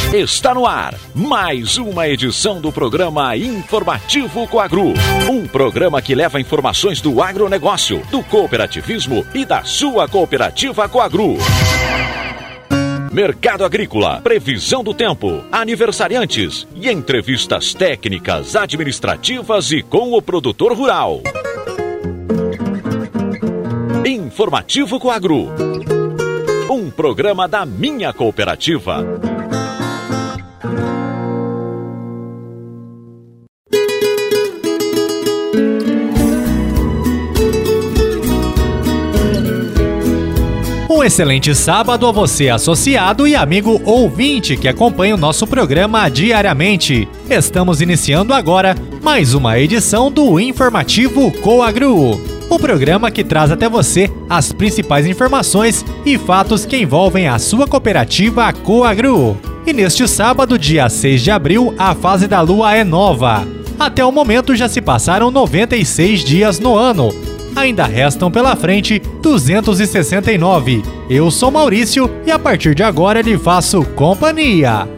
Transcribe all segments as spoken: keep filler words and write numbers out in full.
Está no ar mais uma edição do programa Informativo Coagro. Um programa que leva informações do agronegócio, do cooperativismo e da sua cooperativa Coagro. Mercado agrícola, previsão do tempo, aniversariantes e entrevistas técnicas, administrativas e com o produtor rural. Informativo Coagro. Um programa da minha cooperativa. Um excelente sábado a você, associado e amigo ouvinte que acompanha o nosso programa diariamente. Estamos iniciando agora mais uma edição do Informativo Coagro, o programa que traz até você as principais informações e fatos que envolvem a sua cooperativa Coagro. E neste sábado, dia seis de abril, a fase da lua é nova. Até o momento já se passaram noventa e seis dias no ano. Ainda restam pela frente duzentos e sessenta e nove. Eu sou Maurício e a partir de agora lhe faço companhia.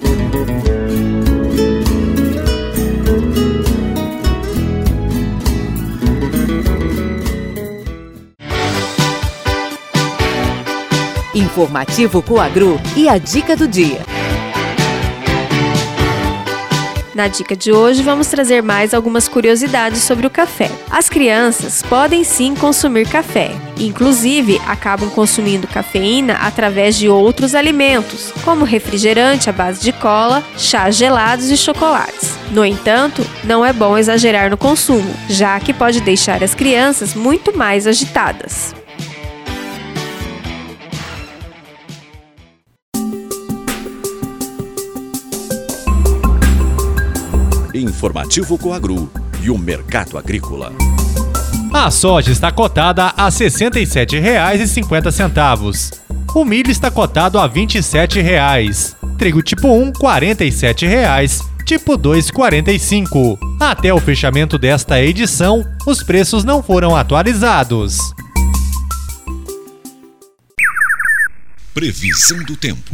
Informativo Coagro e a dica do dia. Na dica de hoje, vamos trazer mais algumas curiosidades sobre o café. As crianças podem sim consumir café. Inclusive, acabam consumindo cafeína através de outros alimentos, como refrigerante à base de cola, chás gelados e chocolates. No entanto, não é bom exagerar no consumo, já que pode deixar as crianças muito mais agitadas. Informativo Coagro e o mercado agrícola. A soja está cotada a sessenta e sete reais e cinquenta centavos. O milho está cotado a vinte e sete reais. Trigo tipo um, quarenta e sete reais. Tipo dois, quarenta e cinco. Até o fechamento desta edição, os preços não foram atualizados. Previsão do tempo.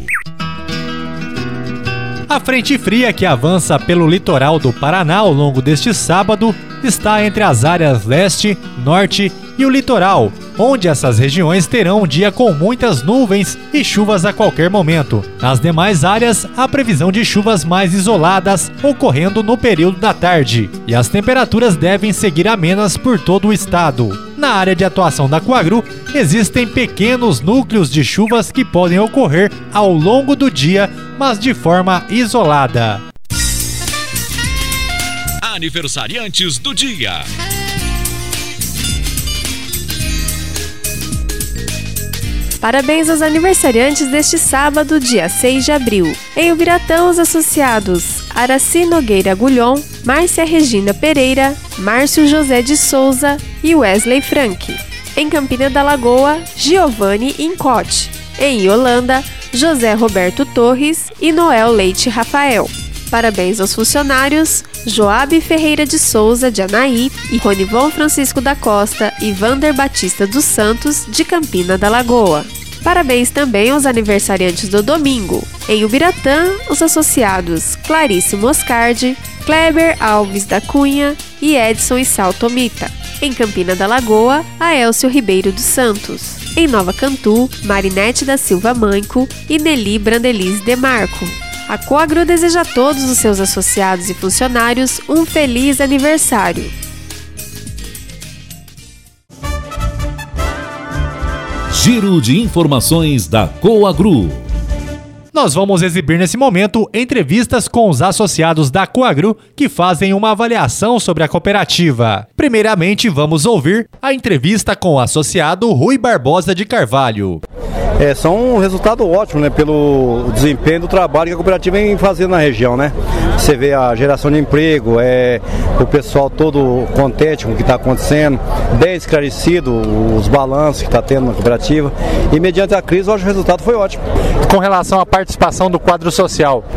A frente fria que avança pelo litoral do Paraná ao longo deste sábado está entre as áreas leste, norte e o litoral, onde essas regiões terão um dia com muitas nuvens e chuvas a qualquer momento. Nas demais áreas, há previsão de chuvas mais isoladas ocorrendo no período da tarde, e as temperaturas devem seguir amenas por todo o estado. Na área de atuação da Coagro, existem pequenos núcleos de chuvas que podem ocorrer ao longo do dia, mas de forma isolada. Aniversariantes do dia. Parabéns aos aniversariantes deste sábado, dia seis de abril. Em Ubiratã, os associados Araci Nogueira Gulhon, Márcia Regina Pereira, Márcio José de Souza e Wesley Frank. Em Campina da Lagoa, Giovanni Incote. Em Iolanda, José Roberto Torres e Noel Leite Rafael. Parabéns aos funcionários Joabe Ferreira de Souza, de Anaí, e Ronivon Francisco da Costa e Vander Batista dos Santos, de Campina da Lagoa. Parabéns também aos aniversariantes do domingo. Em Ubiratã, os associados Clarice Moscardi, Kleber Alves da Cunha e Edson Issal Tomita. Em Campina da Lagoa, Aélcio Ribeiro dos Santos. Em Nova Cantu, Marinete da Silva Manco e Nelly Brandelize Demarco. A Coagro deseja a todos os seus associados e funcionários um feliz aniversário. Giro de informações da Coagro. Nós vamos exibir nesse momento entrevistas com os associados da Coagro que fazem uma avaliação sobre a cooperativa. Primeiramente, vamos ouvir a entrevista com o associado Rui Barbosa de Carvalho. É, são um resultado ótimo, né, pelo desempenho do trabalho que a cooperativa vem fazendo na região, né? Você vê a geração de emprego, é, o pessoal todo contente com o que está acontecendo, bem esclarecido os balanços que está tendo na cooperativa, e mediante a crise, eu acho que o resultado foi ótimo. Com relação à participação do quadro social,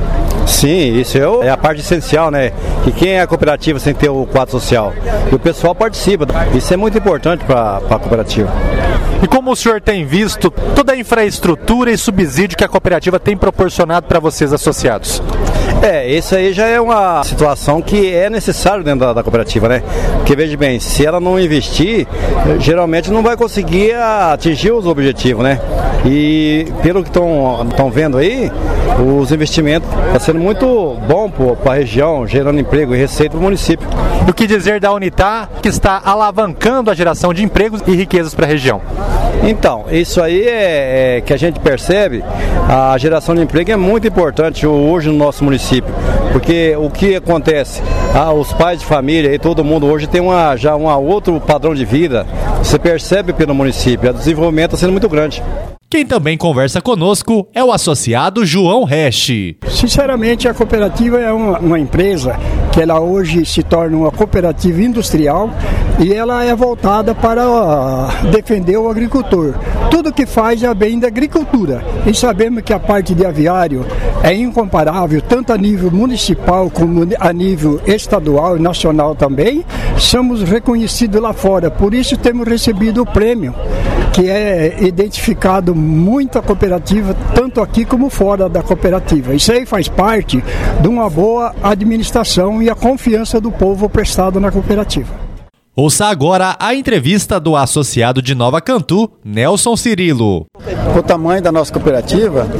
Sim, isso é a parte essencial, né? Que quem é a cooperativa sem ter o quadro social? E o pessoal participa. Isso é muito importante para a cooperativa. E como o senhor tem visto toda a infraestrutura e subsídio que a cooperativa tem proporcionado para vocês associados? É, isso aí já é uma situação que é necessário dentro da, da cooperativa, né? Porque, veja bem, se ela não investir, geralmente não vai conseguir atingir os objetivos, né? E pelo que estão vendo aí, os investimentos estão sendo muito bom para a região, gerando emprego e receita para o município. O que dizer da Unitar, que está alavancando a geração de empregos e riquezas para a região? Então, isso aí é, é que a gente percebe, a geração de emprego é muito importante hoje no nosso município, porque o que acontece, ah, os pais de família e todo mundo hoje tem uma, já um outro padrão de vida, você percebe pelo município, o desenvolvimento está sendo muito grande. Quem também conversa conosco é o associado João Resch. Sinceramente, a cooperativa é uma, uma empresa que ela hoje se torna uma cooperativa industrial e ela é voltada para uh, defender o agricultor. Tudo que faz é bem da agricultura. E sabemos que a parte de aviário é incomparável, tanto a nível municipal como a nível estadual e nacional também. Somos reconhecidos lá fora, por isso temos recebido o prêmio, que é identificado muita cooperativa, tanto aqui como fora da cooperativa. Isso aí faz parte de uma boa administração e a confiança do povo prestado na cooperativa. Ouça agora a entrevista do associado de Nova Cantu, Nelson Cirilo. O tamanho da nossa cooperativa,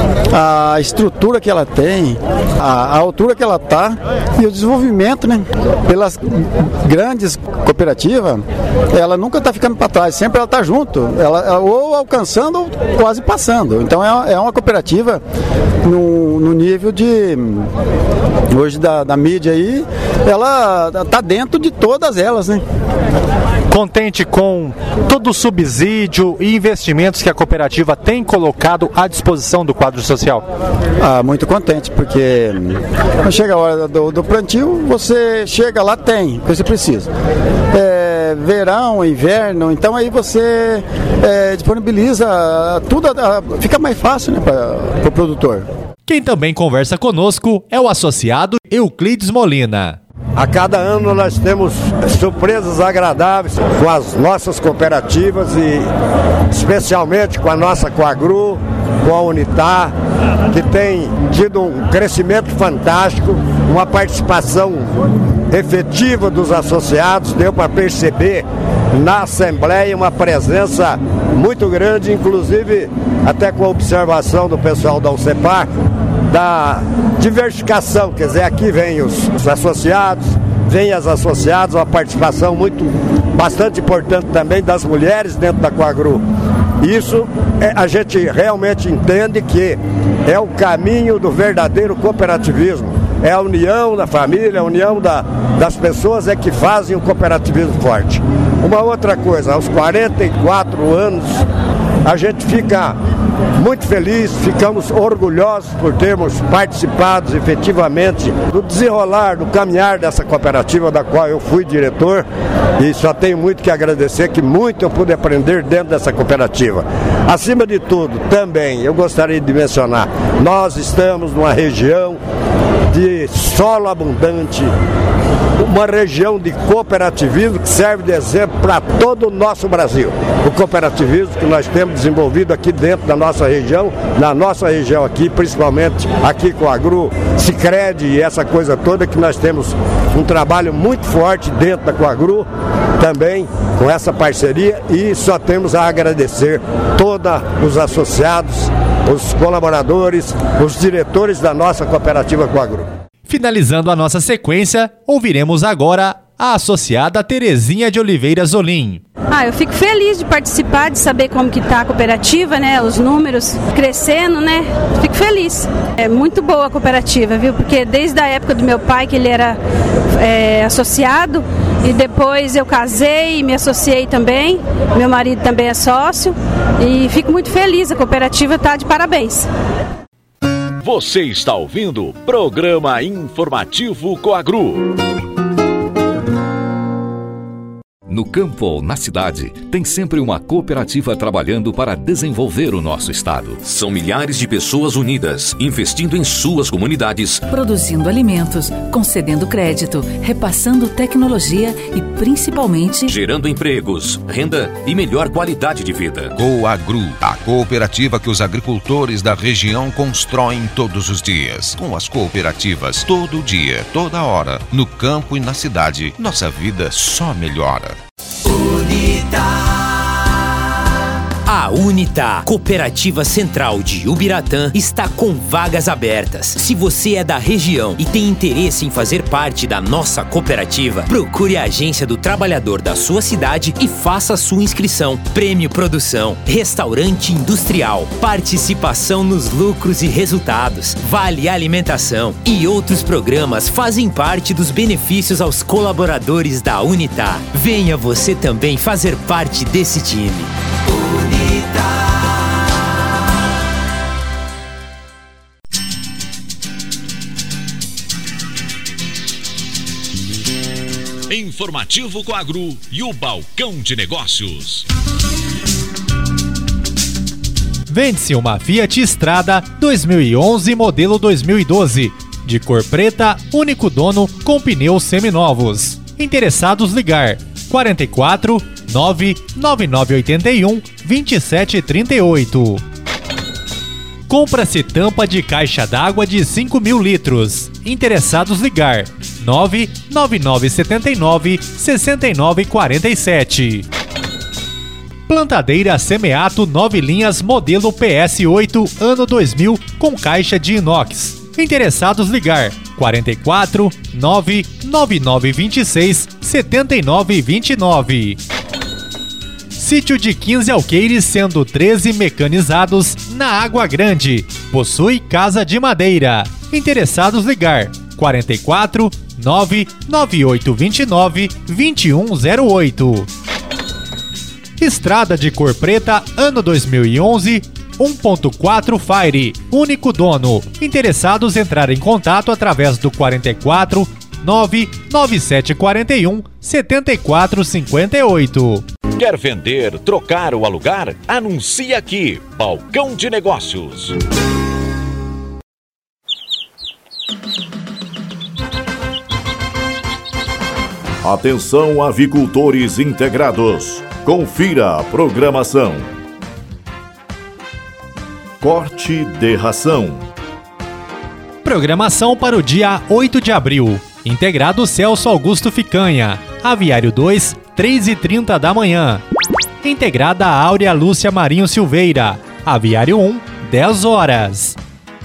a estrutura que ela tem, a, a altura que ela está e o desenvolvimento, né? Pelas grandes cooperativas, ela nunca está ficando para trás, sempre ela está junto, ela, ela ou alcançando ou quase passando. Então é, é uma cooperativa no, no nível de hoje da, da mídia aí, ela está dentro de todas elas, né? Contente com todo o subsídio e investimentos que a cooperativa tem colocado à disposição do quadro social? Ah, muito contente, porque quando chega a hora do, do plantio, você chega lá, tem o que você precisa. É, verão, inverno, então aí você é, disponibiliza tudo, fica mais fácil, né, para o produtor. Quem também conversa conosco é o associado Euclides Molina. A cada ano nós temos surpresas agradáveis com as nossas cooperativas e especialmente com a nossa Coagru, com a Unitar, que tem tido um crescimento fantástico, uma participação efetiva dos associados, deu para perceber na Assembleia uma presença muito grande, inclusive até com a observação do pessoal da UCEPAR, da diversificação, quer dizer, aqui vem os, os associados, vem as associadas, uma participação muito, bastante importante também das mulheres dentro da Coagru. Isso é, a gente realmente entende que é o caminho do verdadeiro cooperativismo, é a união da família, a união da, das pessoas é que fazem o cooperativismo forte. Uma outra coisa, aos quarenta e quatro anos, a gente fica muito feliz, ficamos orgulhosos por termos participado efetivamente do desenrolar, do caminhar dessa cooperativa da qual eu fui diretor e só tenho muito que agradecer, que muito eu pude aprender dentro dessa cooperativa. Acima de tudo, também eu gostaria de mencionar, nós estamos numa região de solo abundante, uma região de cooperativismo que serve de exemplo para todo o nosso Brasil. O cooperativismo que nós temos desenvolvido aqui dentro da nossa região, na nossa região aqui, principalmente aqui com a Agru, Sicredi e essa coisa toda, que nós temos um trabalho muito forte dentro da Coagru, também com essa parceria, e só temos a agradecer todos os associados, os colaboradores, os diretores da nossa cooperativa Coagru. Finalizando a nossa sequência, ouviremos agora a associada Terezinha de Oliveira Zolim. Ah, eu fico feliz de participar, de saber como que está a cooperativa, né? Os números crescendo, né? Fico feliz. É muito boa a cooperativa, viu? Porque desde a época do meu pai, que ele era é, associado, e depois eu casei e me associei também. Meu marido também é sócio e fico muito feliz. A cooperativa está de parabéns. Você está ouvindo o programa informativo Coagru. No campo ou na cidade, tem sempre uma cooperativa trabalhando para desenvolver o nosso estado. São milhares de pessoas unidas, investindo em suas comunidades, produzindo alimentos, concedendo crédito, repassando tecnologia e, principalmente, gerando empregos, renda e melhor qualidade de vida. Coagru, a cooperativa que os agricultores da região constroem todos os dias. Com as cooperativas, todo dia, toda hora, no campo e na cidade, nossa vida só melhora. A Unitá, Cooperativa Central de Ubiratã, está com vagas abertas. Se você é da região e tem interesse em fazer parte da nossa cooperativa, procure a agência do trabalhador da sua cidade e faça sua inscrição. Prêmio Produção, Restaurante Industrial, participação nos lucros e resultados, Vale Alimentação e outros programas fazem parte dos benefícios aos colaboradores da Unitá. Venha você também fazer parte desse time. Informativo Coagru e o Balcão de Negócios. Vende-se uma Fiat Strada dois mil e onze modelo dois mil e doze, de cor preta, único dono, com pneus seminovos. Interessados ligar quarenta e quatro, nove nove nove oito um, dois sete três oito. Compra-se tampa de caixa d'água de cinco mil litros. Interessados ligar nove nove nove sete nove, seis nove quatro sete. Plantadeira Semeato nove linhas modelo P S oito ano dois mil com caixa de inox. Interessados ligar quarenta e quatro, nove nove nove dois seis, sete nove dois nove. Sítio de quinze alqueires, sendo treze mecanizados, na Água Grande. Possui casa de madeira. Interessados ligar quarenta e quatro, nove nove oito dois nove, dois um zero oito. Estrada de cor preta, ano dois mil e onze, um ponto quatro Fire, único dono. Interessados entrar em contato através do quarenta e quatro, nove nove sete quatro um, sete quatro cinco oito. Quer vender, trocar ou alugar? Anuncie aqui. Balcão de Negócios. Atenção, avicultores integrados. Confira a programação. Corte de ração. Programação para o dia oito de abril. Integrado Celso Augusto Ficanha. Aviário dois, três e trinta da manhã. Integrada Áurea Lúcia Marinho Silveira. Aviário um, dez horas.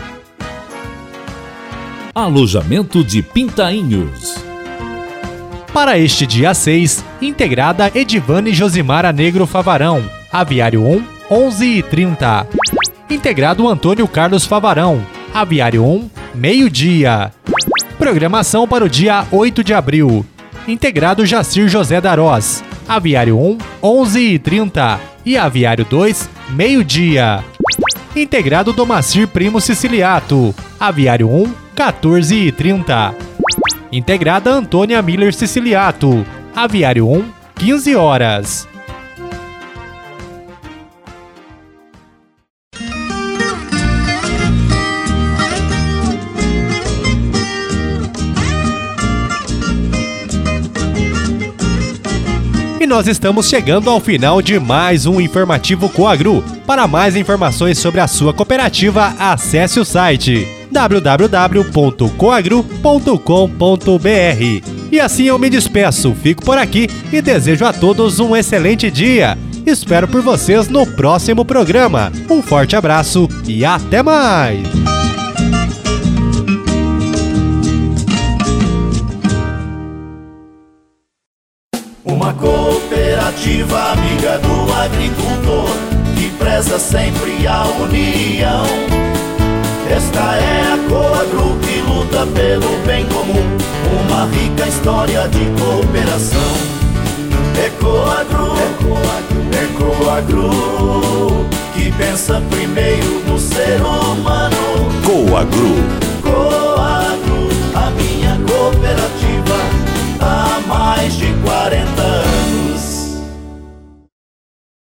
Alojamento de Pintainhos. Para este dia seis, integrada Edivane Josimara Negro Favarão. Aviário um, onze e trinta. Integrado Antônio Carlos Favarão. Aviário um, meio-dia. Programação para o dia oito de abril. Integrado Jacir José Darós. Aviário um, onze e trinta. E Aviário dois, meio-dia. Integrado Domacir Primo Siciliato. Aviário um, quatorze e trinta. Integrada Antônia Miller Siciliato. Aviário um, quinze horas. E nós estamos chegando ao final de mais um Informativo Coagru. Para mais informações sobre a sua cooperativa, acesse o site w w w ponto coagru ponto com ponto b r. E assim eu me despeço, fico por aqui e desejo a todos um excelente dia. Espero por vocês no próximo programa. Um forte abraço e até mais! Uma cooperativa amiga do agricultor, que preza sempre a união. Esta é a Coagru que luta pelo bem comum, uma rica história de cooperação. É Coagru, é Coagru, é Coagru, que pensa primeiro no ser humano. Coagru.